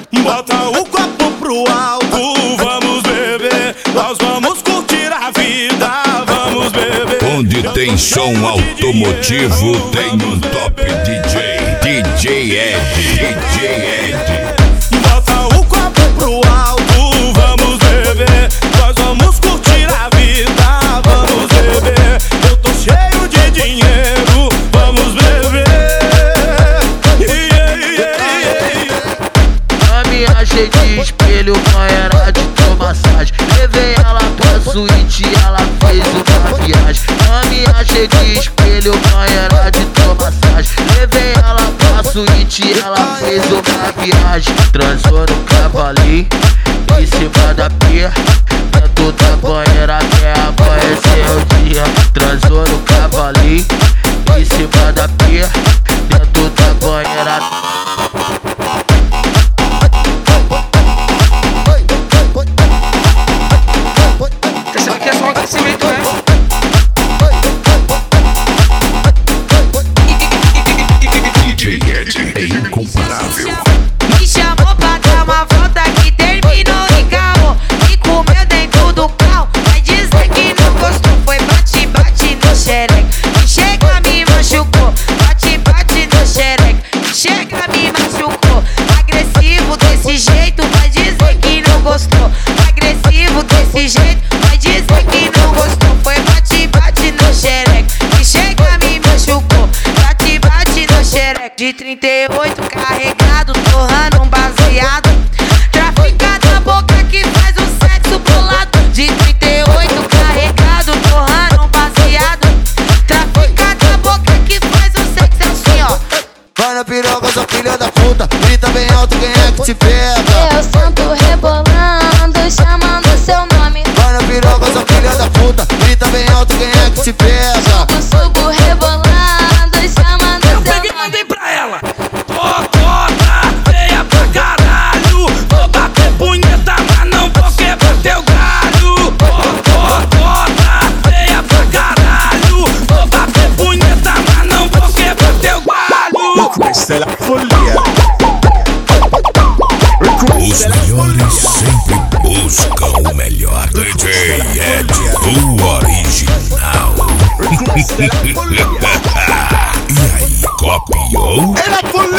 Bota o copo pro alto, vamos beber. Nós vamos curtir a vida, vamos beber. Onde tem som automotivo, tem um top DJ. DJ Ed. Bota o copo pro alto, vamos beber. Nós vamos curtir a vida, vamos beber. Eu tô cheio de dinheiro, vamos beber. A me achei de espelho, banheira de massagem. Levei ela pra suíte, ela fez uma viagem. A me achei de espelho, banheira de massagem. Levei ela pra suíte, ela fez uma viagem. Transou no cavalinho, em cima da pia, dentro da banheira até amanhecer o dia. Transou no cavalinho, em cima da pia, dentro da banheira. Essa aqui é só um aquecimento, né? DJ Ed é incomparável. Me chamou pra dar uma volta que terminou em carro. Me comeu dentro do carro, vai dizer que não gostou. Foi bate-bate no xereque, me chega, me machucou. Bate-bate no xereque, me chega, me machucou. Agressivo desse jeito, vai dizer que não gostou. Agressivo desse jeito, vai dizer que não gostou. Foi bate-bate no xereque, me chega, me machucou. Bate-bate no xereque, de 38 carregado, torrando um baseado. Trafica da boca que faz o sexo bolado. De 38 carregado, torrando um baseado. Trafica da boca que faz o sexo assim, ó. Vai na piroca, sua filha da puta, grita bem alto, quem é que te pega? Eu sinto rebolando, chamando seu nome. Vai na piroca, sua filha da puta, grita bem alto, quem é que te pega? Subo rebolando, chamando Eu seu peguei e nome. mandei pra ela. Tocota, feia pra caralho. Vou bater punheta, mas não vou quebrar teu galho. Tocota, feia pra caralho. Vou bater punheta, mas não vou quebrar teu galho. C'est la folie. Os melhores sempre buscam o melhor. DJ Ed, o original. E aí, copiou? É la folie.